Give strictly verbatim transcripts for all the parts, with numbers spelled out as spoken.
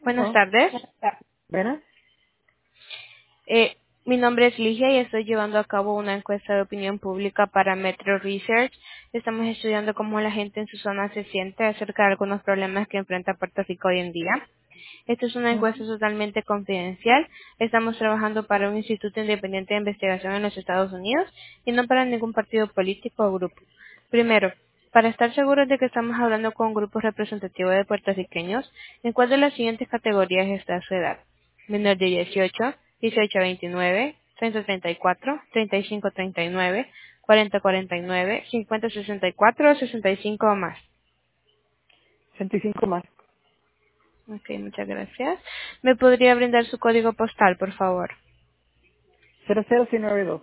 Buenas ¿No? tardes. ¿Verdad? Eh, mi nombre es Ligia y estoy llevando a cabo una encuesta de opinión pública para Metro Research. Estamos estudiando cómo la gente en su zona se siente acerca de algunos problemas que enfrenta Puerto Rico hoy en día. Esta es una encuesta totalmente confidencial. Estamos trabajando para un instituto independiente de investigación en los Estados Unidos y no para ningún partido político o grupo. Primero, para estar seguros de que estamos hablando con un grupo representativo de puertorriqueños, ¿en cuál de las siguientes categorías está su edad? Menor de dieciocho, dieciocho a veintinueve, treinta a treinta y cuatro, treinta y cinco a treinta y nueve, cuarenta a cuarenta y nueve, cincuenta a sesenta y cuatro o sesenta y cinco o más. ciento cinco más. Ok, muchas gracias. ¿Me podría brindar su código postal, por favor? cero cero seis nueve dos.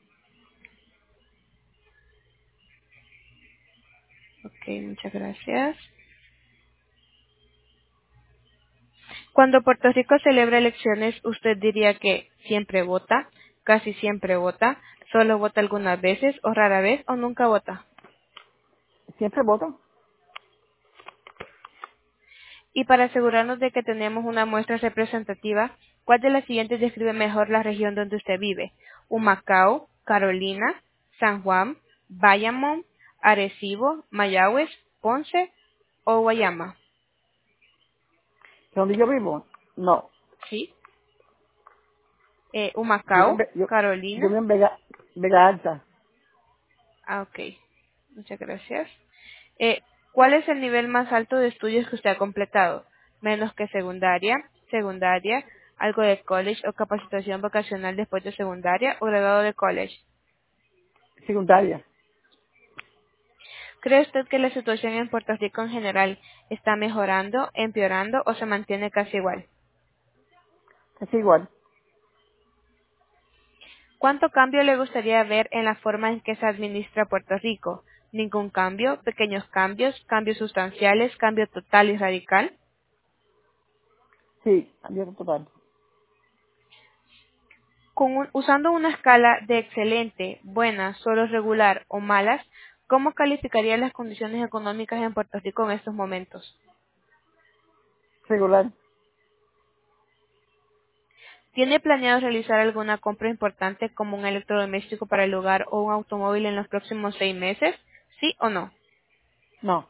Ok, muchas gracias. Cuando Puerto Rico celebra elecciones, ¿usted diría que siempre vota, casi siempre vota, solo vota algunas veces o rara vez o nunca vota? ¿Siempre voto? Y para asegurarnos de que tenemos una muestra representativa, ¿cuál de las siguientes describe mejor la región donde usted vive? Humacao, Carolina, San Juan, Bayamón, Arecibo, Mayagüez, Ponce o Guayama. ¿Donde yo vivo? No. ¿Sí? Eh, Yo vivo en, Humacao, Ve- yo, Carolina. yo vivo en Vega, Vega Alta. Ah, ok. Muchas gracias. Eh, ¿Cuál es el nivel más alto de estudios que usted ha completado? Menos que secundaria, secundaria, algo de college o capacitación vocacional después de secundaria o graduado de college. Secundaria. ¿Cree usted que la situación en Puerto Rico en general está mejorando, empeorando o se mantiene casi igual? Es igual. ¿Cuánto cambio le gustaría ver en la forma en que se administra Puerto Rico? ¿Ningún cambio? ¿Pequeños cambios? ¿Cambios sustanciales? ¿Cambio total y radical? Sí, abierto total. Con un- usando una escala de excelente, buena, solo regular o malas, ¿cómo calificaría las condiciones económicas en Puerto Rico en estos momentos? Regular. ¿Tiene planeado realizar alguna compra importante como un electrodoméstico para el hogar o un automóvil en los próximos seis meses? ¿Sí o no? No.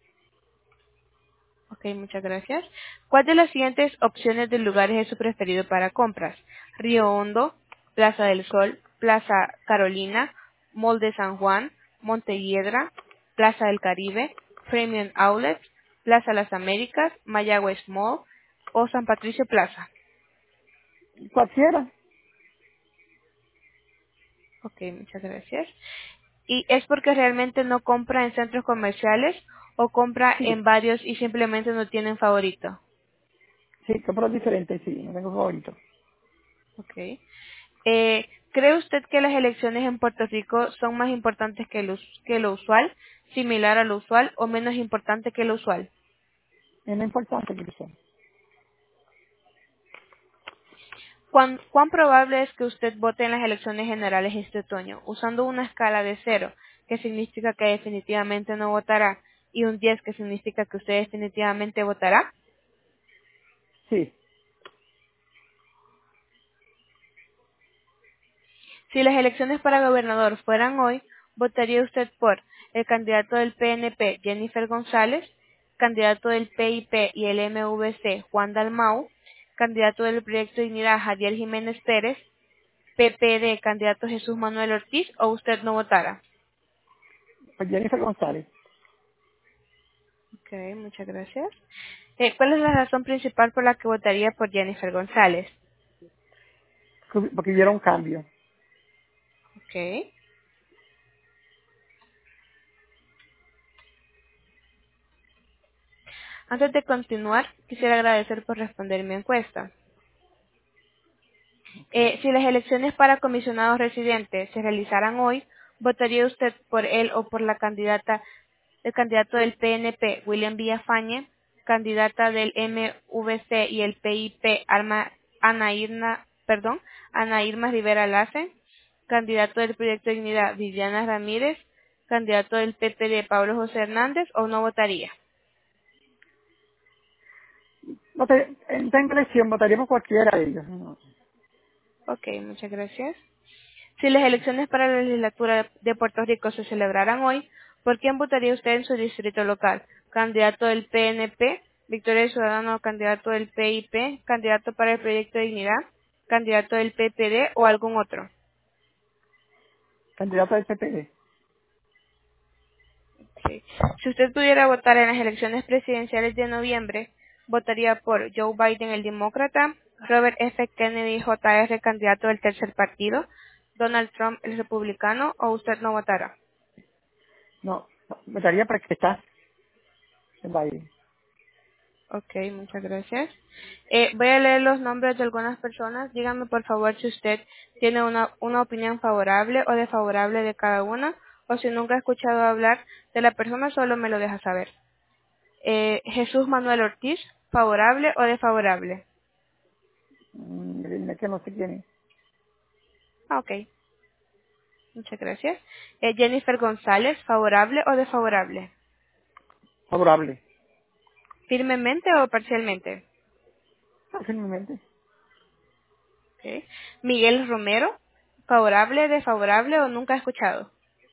Ok, muchas gracias. ¿Cuál de las siguientes opciones de lugares es su preferido para compras? Río Hondo, Plaza del Sol, Plaza Carolina, Mall de San Juan, Montelledra, Plaza del Caribe, Premium Outlet, Plaza Las Américas, Mayagüez Mall o San Patricio Plaza. Cualquiera. Ok, muchas gracias. ¿Y es porque realmente no compra en centros comerciales o compra Sí. en varios y simplemente no tienen favorito? Sí, compro diferentes, sí. No tengo favorito. Ok. Eh, ¿Cree usted que las elecciones en Puerto Rico son más importantes que lo, us- que lo usual, similar a lo usual o menos importante que lo usual? Es lo importante que son. ¿Cuán, ¿Cuán probable es que usted vote en las elecciones generales este otoño? Usando una escala de cero, que significa que definitivamente no votará, y un diez, que significa que usted definitivamente votará. Sí. Si las elecciones para gobernador fueran hoy, ¿votaría usted por el candidato del P N P, Jennifer González, candidato del P I P y el M V C, Juan Dalmau, candidato del Proyecto Dignidad, Javier Jiménez Pérez, P P D, candidato Jesús Manuel Ortiz, o usted no votara? Pues Jennifer González. Ok, muchas gracias. Eh, ¿Cuál es la razón principal por la que votaría por Jennifer González? Porque hubiera un cambio. Ok. Antes de continuar, quisiera agradecer por responder mi encuesta. Eh, si las elecciones para comisionados residentes se realizaran hoy, ¿votaría usted por él o por la candidata, el candidato del P N P, William Villafañe, candidata del M V C y el P I P, Alma, Ana Irma, perdón, Ana Irma Rivera Lace, candidato del Proyecto de Dignidad, Viviana Ramírez, candidato del P P D, Pablo José Hernández, o no votaría? Voté- en tengo elección, votaría por cualquiera de ellos. No. Ok, muchas gracias. Si las elecciones para la legislatura de Puerto Rico se celebraran hoy, ¿por quién votaría usted en su distrito local? ¿Candidato del P N P, Victoria del Ciudadano, candidato del P I P, candidato para el Proyecto de Dignidad, candidato del P P D o algún otro? Candidato del P P D. Sí. Si usted pudiera votar en las elecciones presidenciales de noviembre, ¿votaría por Joe Biden, el demócrata, Robert F. Kennedy, J R, candidato del tercer partido, Donald Trump, el republicano, o usted no votará? No, no, votaría para que está en Biden. Ok, muchas gracias. Eh, voy a leer los nombres de algunas personas. Dígame por favor si usted tiene una, una opinión favorable o desfavorable de cada una, o si nunca ha escuchado hablar de la persona, solo me lo deja saber. Eh, Jesús Manuel Ortiz, ¿favorable o desfavorable? Mm, es que no sé quién es. Ah, ok, muchas gracias. Eh, Jennifer González, ¿favorable o desfavorable? Favorable. ¿Firmemente o parcialmente? Ah, firmemente. Ok. Miguel Romero, ¿favorable, desfavorable o nunca ha escuchado?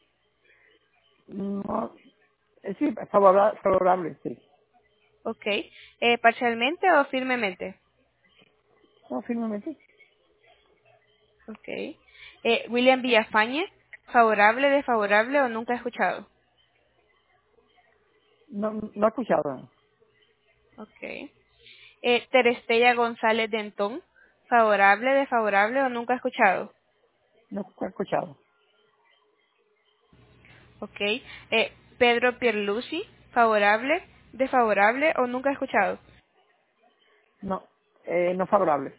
No, eh, sí, favorable, favorable, sí. Ok. Eh, ¿Parcialmente o firmemente? No, firmemente. Ok. Eh, William Villafañe, ¿favorable, desfavorable o nunca ha escuchado? No, no he escuchado. Ok. Eh, Terestella González Dentón, ¿favorable, desfavorable o nunca ha escuchado? No he escuchado. Ok. Eh, Pedro Pierluisi, ¿favorable, desfavorable o nunca ha escuchado? No, eh, no favorable.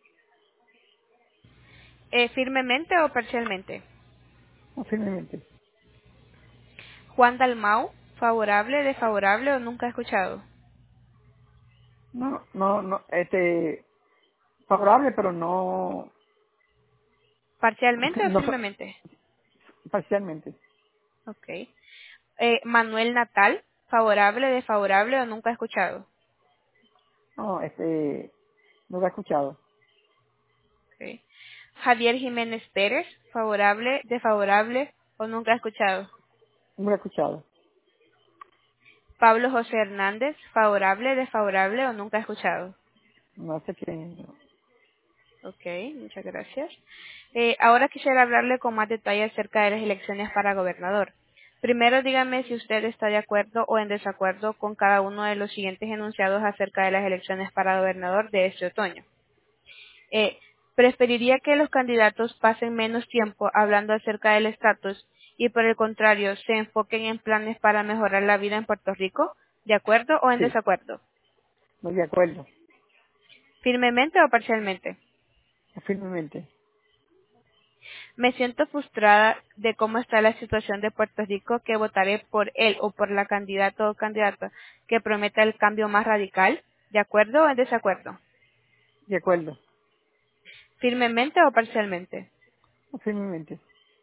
Eh, ¿Firmemente o parcialmente? No, firmemente. Juan Dalmau, ¿favorable, desfavorable o nunca ha escuchado? No, no, no, este, favorable, pero no, ¿Parcialmente o no, fa- firmemente? parcialmente. Ok. Eh, Manuel Natal, ¿favorable, desfavorable o nunca ha escuchado? No, este, no lo he escuchado. Ok. Javier Jiménez Pérez, ¿favorable, desfavorable o nunca ha escuchado? No lo he escuchado. Pablo José Hernández, ¿favorable, desfavorable o nunca ha escuchado? No sé quién. No. Ok, muchas gracias. Eh, ahora quisiera hablarle con más detalle acerca de las elecciones para gobernador. Primero dígame si usted está de acuerdo o en desacuerdo con cada uno de los siguientes enunciados acerca de las elecciones para gobernador de este otoño. Eh, ¿Preferiría que los candidatos pasen menos tiempo hablando acerca del estatus y por el contrario se enfoquen en planes para mejorar la vida en Puerto Rico? ¿De acuerdo o en Sí, desacuerdo? no de acuerdo. ¿Firmemente o parcialmente? Firmemente. Me siento frustrada de cómo está la situación de Puerto Rico que votaré por él o por la candidata o candidata que prometa el cambio más radical. ¿De acuerdo o en desacuerdo? De acuerdo. ¿Firmemente o parcialmente? Firmemente.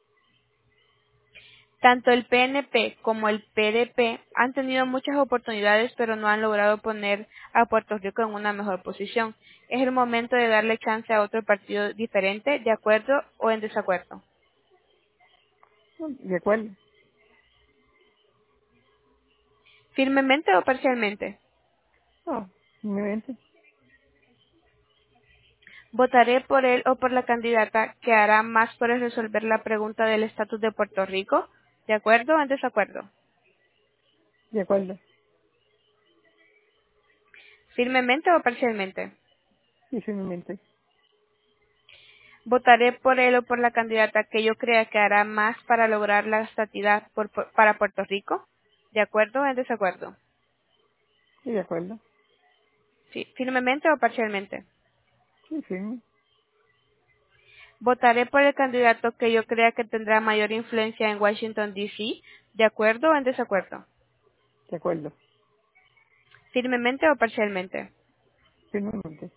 Tanto el P N P como el P D P han tenido muchas oportunidades pero no han logrado poner a Puerto Rico en una mejor posición. Es el momento de darle chance a otro partido diferente, ¿de acuerdo o en desacuerdo? De acuerdo. ¿Firmemente o parcialmente? No, firmemente. Votaré por él o por la candidata que hará más por resolver la pregunta del estatus de Puerto Rico, ¿de acuerdo o en desacuerdo? De acuerdo. ¿Firmemente o parcialmente? Sí, firmemente. Votaré por él o por la candidata que yo crea que hará más para lograr la estatidad por- por- para Puerto Rico. ¿De acuerdo o en desacuerdo? Sí, de acuerdo. Sí, firmemente o parcialmente. Sí, firme. Votaré por el candidato que yo crea que tendrá mayor influencia en Washington, D C. ¿De acuerdo o en desacuerdo? De acuerdo. Firmemente o parcialmente. Firmemente.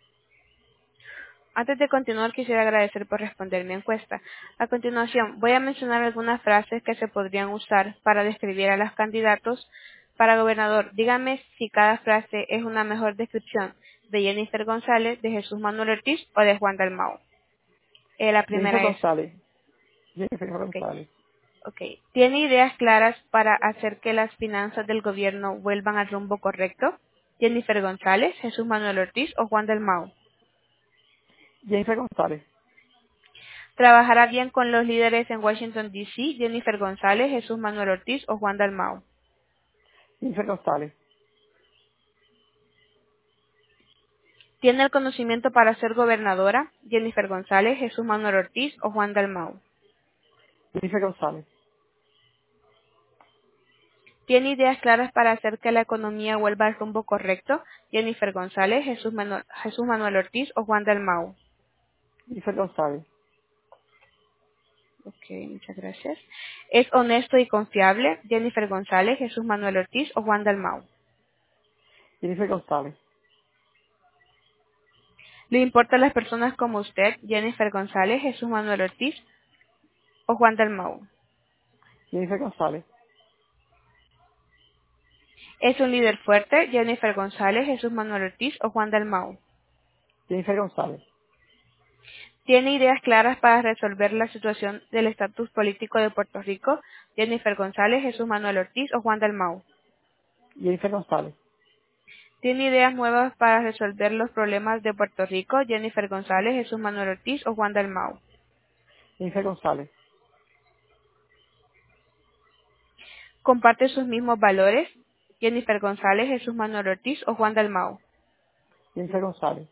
Antes de continuar, quisiera agradecer por responder mi encuesta. A continuación, voy a mencionar algunas frases que se podrían usar para describir a los candidatos Para gobernador, dígame si cada frase es una mejor descripción de Jennifer González, de Jesús Manuel Ortiz o de Juan Dalmau. Eh, la Jennifer primera es, González. Jennifer okay, González. okay. ¿Tiene ideas claras para hacer que las finanzas del gobierno vuelvan al rumbo correcto? Jennifer González, Jesús Manuel Ortiz o Juan Dalmau. Jennifer González. ¿Trabajará bien con los líderes en Washington, D C? Jennifer González, Jesús Manuel Ortiz o Juan Dalmau. Jennifer González. ¿Tiene el conocimiento para ser gobernadora? Jennifer González, Jesús Manuel Ortiz o Juan Dalmau. Jennifer González. ¿Tiene ideas claras para hacer que la economía vuelva al rumbo correcto? Jennifer González, Jesús Manuel, Jesús Manuel Ortiz o Juan Dalmau. Jennifer González. Ok, muchas gracias. ¿Es honesto y confiable? Jennifer González, Jesús Manuel Ortiz o Juan Dalmau. Jennifer González. ¿Le importan las personas como usted? Jennifer González, Jesús Manuel Ortiz o Juan Dalmau. Jennifer González. ¿Es un líder fuerte? Jennifer González, Jesús Manuel Ortiz o Juan Dalmau. Jennifer González. ¿Tiene ideas claras para resolver la situación del estatus político de Puerto Rico? Jennifer González, Jesús Manuel Ortiz o Juan Dalmau. Jennifer González. ¿Tiene ideas nuevas para resolver los problemas de Puerto Rico? Jennifer González, Jesús Manuel Ortiz o Juan Dalmau. Jennifer González. ¿Comparte sus mismos valores? Jennifer González, Jesús Manuel Ortiz o Juan Dalmau. Jennifer González.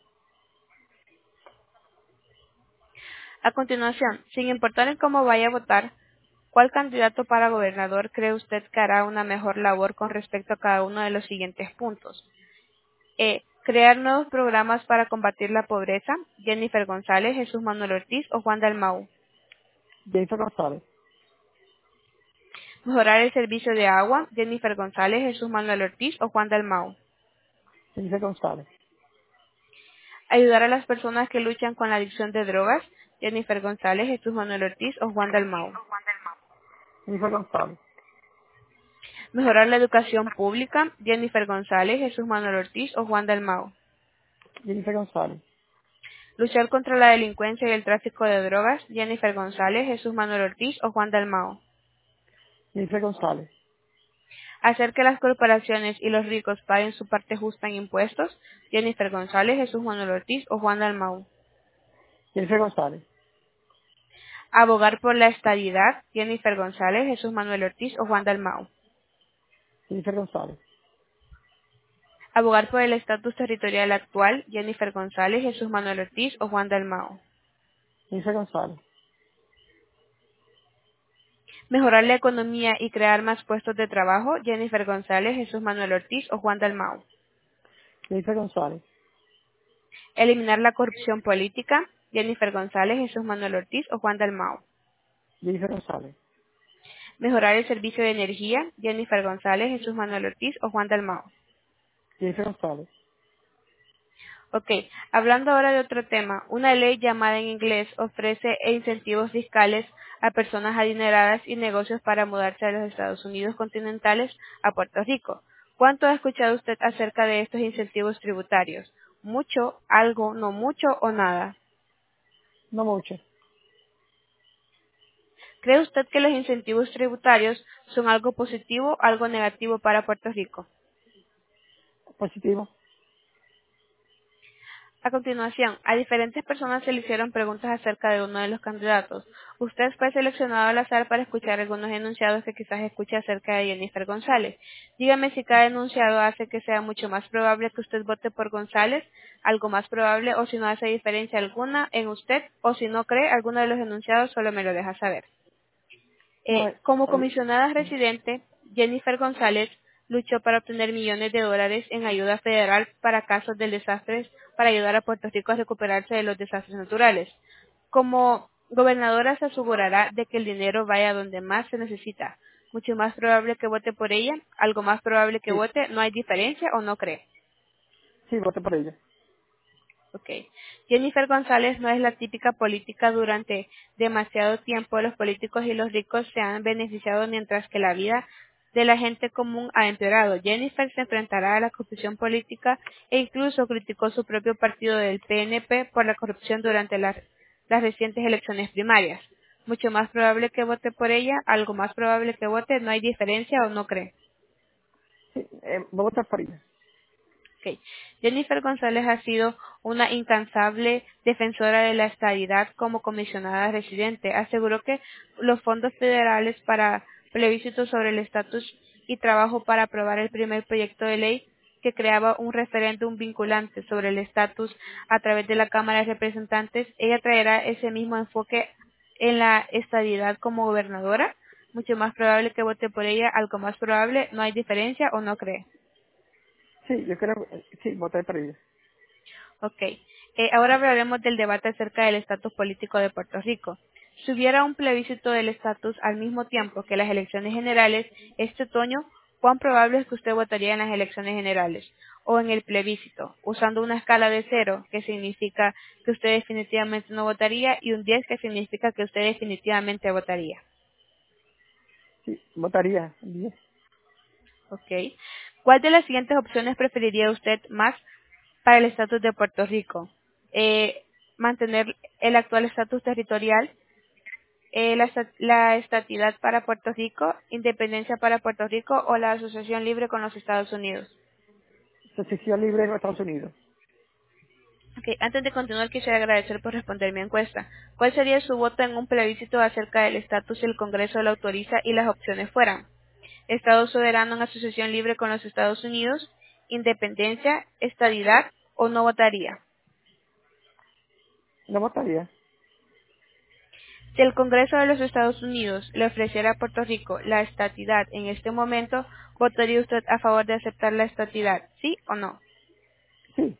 A continuación, sin importar en cómo vaya a votar, ¿cuál candidato para gobernador cree usted que hará una mejor labor con respecto a cada uno de los siguientes puntos? E. Crear nuevos programas para combatir la pobreza. Jennifer González, Jesús Manuel Ortiz o Juan Dalmau. Jennifer González. Mejorar el servicio de agua. Jennifer González, Jesús Manuel Ortiz o Juan Dalmau. Jennifer González. Ayudar a las personas que luchan con la adicción de drogas. Jennifer González, Jesús Manuel Ortiz o Juan Dalmau. Jennifer González. Mejorar la educación pública. Jennifer González, Jesús Manuel Ortiz o Juan Dalmau. Jennifer González. Luchar contra la delincuencia y el tráfico de drogas. Jennifer González, Jesús Manuel Ortiz o Juan Dalmau. Jennifer González. Hacer que las corporaciones y los ricos paguen su parte justa en impuestos. Jennifer González, Jesús Manuel Ortiz o Juan Dalmau. Jennifer González. Abogar por la estabilidad. Jennifer González, Jesús Manuel Ortiz o Juan Dalmau. Jennifer González. Abogar por el estatus territorial actual. Jennifer González, Jesús Manuel Ortiz o Juan Dalmau. Jennifer González. Mejorar la economía y crear más puestos de trabajo. Jennifer González, Jesús Manuel Ortiz o Juan Dalmau. Jennifer González. Eliminar la corrupción política. Jennifer González, Jesús Manuel Ortiz o Juan Dalmau. Jennifer González. Mejorar el servicio de energía. Jennifer González, Jesús Manuel Ortiz o Juan Dalmau. Jennifer González. Ok, hablando ahora de otro tema, una ley llamada en inglés ofrece incentivos fiscales a personas adineradas y negocios para mudarse a los Estados Unidos continentales a Puerto Rico. ¿Cuánto ha escuchado usted acerca de estos incentivos tributarios? ¿Mucho, algo, no mucho o nada? No mucho. ¿Cree usted que los incentivos tributarios son algo positivo o algo negativo para Puerto Rico? Positivo. A continuación, a diferentes personas se le hicieron preguntas acerca de uno de los candidatos. Usted fue seleccionado al azar para escuchar algunos enunciados que quizás escuche acerca de Jennifer González. Dígame si cada enunciado hace que sea mucho más probable que usted vote por González, algo más probable, o si no hace diferencia alguna en usted, o si no cree alguno de los enunciados, solo me lo deja saber. No, Eh, eh, como eh, comisionada residente, Jennifer González luchó para obtener millones de dólares en ayuda federal para casos de desastres para ayudar a Puerto Rico a recuperarse de los desastres naturales. Como gobernadora se asegurará de que el dinero vaya donde más se necesita. Mucho más probable que vote por ella, algo más probable que sí, vote, no hay diferencia o no cree. sí, voté por ella. Okay. Jennifer González no es la típica política. Durante demasiado tiempo los políticos y los ricos se han beneficiado mientras que la vida de la gente común ha empeorado. Jennifer se enfrentará a la corrupción política e incluso criticó su propio partido del P N P por la corrupción durante las, las recientes elecciones primarias. Mucho más probable que vote por ella, algo más probable que vote, no hay diferencia o no cree. Sí, eh, voy a votar por ella. Okay. Jennifer González ha sido una incansable defensora de la estadidad como comisionada residente. Aseguró que los fondos federales para plebiscitos sobre el estatus y trabajo para aprobar el primer proyecto de ley que creaba un referéndum vinculante sobre el estatus a través de la Cámara de Representantes. Ella traerá ese mismo enfoque en la estadidad como gobernadora. Mucho más probable que vote por ella, algo más probable, no hay diferencia o no cree. Sí, yo creo, eh, sí, voté por ella. Ok. Eh, ahora hablaremos del debate acerca del estatus político de Puerto Rico. Si hubiera un plebiscito del estatus al mismo tiempo que las elecciones generales este otoño, ¿cuán probable es que usted votaría en las elecciones generales o en el plebiscito? Usando una escala de cero, que significa que usted definitivamente no votaría, y un diez, que significa que usted definitivamente votaría. Sí, votaría. Bien. Ok. ¿Cuál de las siguientes opciones preferiría usted más para el estatus de Puerto Rico? Eh, mantener el actual estatus territorial, eh, la, esta- la estatidad para Puerto Rico, independencia para Puerto Rico o la asociación libre con los Estados Unidos. Secesión libre en Estados Unidos. Ok, antes de continuar quisiera agradecer por responder mi encuesta. ¿Cuál sería su voto en un plebiscito acerca del estatus si el Congreso lo autoriza y las opciones fueran: Estado soberano en asociación libre con los Estados Unidos, independencia, estadidad o no votaría? No votaría. Si el Congreso de los Estados Unidos le ofreciera a Puerto Rico la estatidad en este momento, ¿votaría usted a favor de aceptar la estatidad? ¿Sí o no? Sí.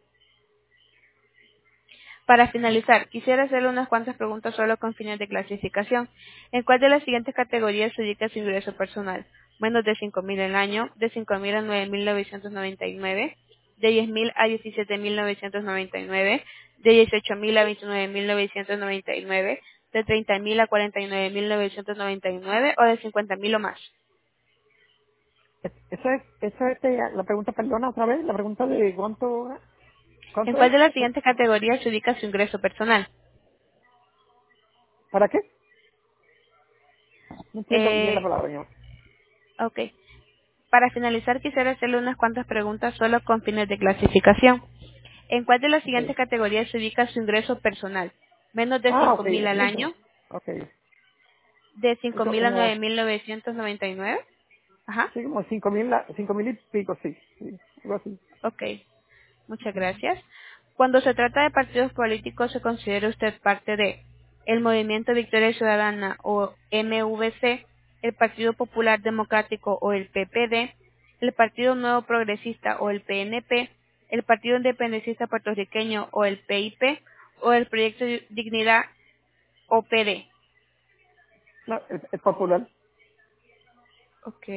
Para finalizar, quisiera hacerle unas cuantas preguntas solo con fines de clasificación. ¿En cuál de las siguientes categorías se ubica su ingreso personal? Menos de cinco mil al año, de cinco mil a nueve mil novecientos noventa y nueve, de diez mil a diecisiete mil novecientos noventa y nueve, de dieciocho mil a veintinueve mil novecientos noventa y nueve, de treinta mil a cuarenta y nueve mil novecientos noventa y nueve o de cincuenta mil o más. Es- Eso es, eso es eh, la pregunta, perdona otra vez, la pregunta de cuánto, ¿En cuánto cuál es, de las siguientes categorías se ubica su ingreso personal? ¿para qué? No entiendo bien la Eh, palabra, señor. ok. Para finalizar, quisiera hacerle unas cuantas preguntas solo con fines de clasificación. ¿En cuál de las Okay. siguientes categorías se ubica su ingreso personal? Menos de Ah, cinco ok, mil al entiendo. año, Ok. de cinco Eso mil a como, nueve mil novecientos noventa y nueve. Ajá, sí, como cinco mil, la- cinco mil y pico, sí. Sí, algo así. ok. Muchas gracias. Cuando se trata de partidos políticos, ¿se considera usted parte de el Movimiento Victoria Ciudadana o M V C, el Partido Popular Democrático o el P P D, el Partido Nuevo Progresista o el P N P, el Partido Independentista Puertorriqueño o el P I P, o el Proyecto Dignidad o P D? No, es, es popular. Ok.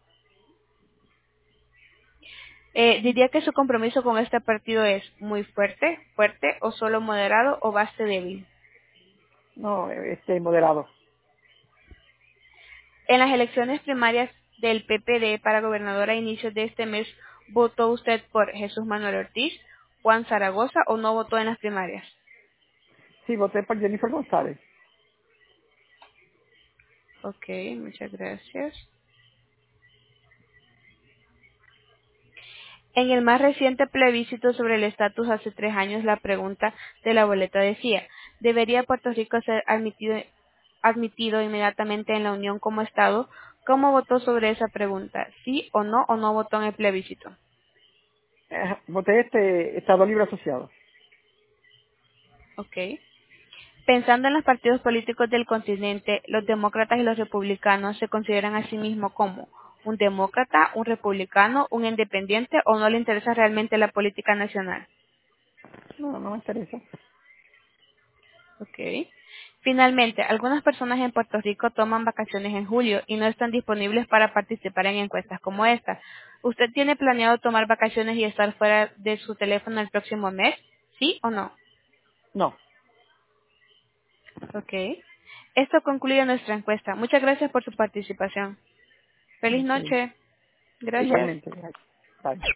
Eh, diría que su compromiso con este partido es muy fuerte, fuerte o solo moderado o base débil. No, este, moderado. En las elecciones primarias del P P D para gobernador a inicios de este mes, ¿votó usted por Jesús Manuel Ortiz, Juan Zaragoza o no votó en las primarias? Sí, voté por Jennifer González. Ok, muchas gracias. En el más reciente plebiscito sobre el estatus hace tres años, la pregunta de la boleta decía: ¿debería Puerto Rico ser admitido, admitido inmediatamente en la Unión como Estado? ¿Cómo votó sobre esa pregunta? ¿Sí o no o no votó en el plebiscito? Eh, voté este Estado Libre Asociado. Ok. Pensando en los partidos políticos del continente, los demócratas y los republicanos se consideran a sí mismos como un demócrata, un republicano, un independiente, o no le interesa realmente la política nacional. No, no me interesa. Okay. Finalmente, algunas personas en Puerto Rico toman vacaciones en julio y no están disponibles para participar en encuestas como esta. ¿Usted tiene planeado tomar vacaciones y estar fuera de su teléfono el próximo mes? ¿Sí o no? No. Okay. Esto concluye nuestra encuesta. Muchas gracias por su participación. Feliz Ok. noche. Gracias. Igualmente. Bye.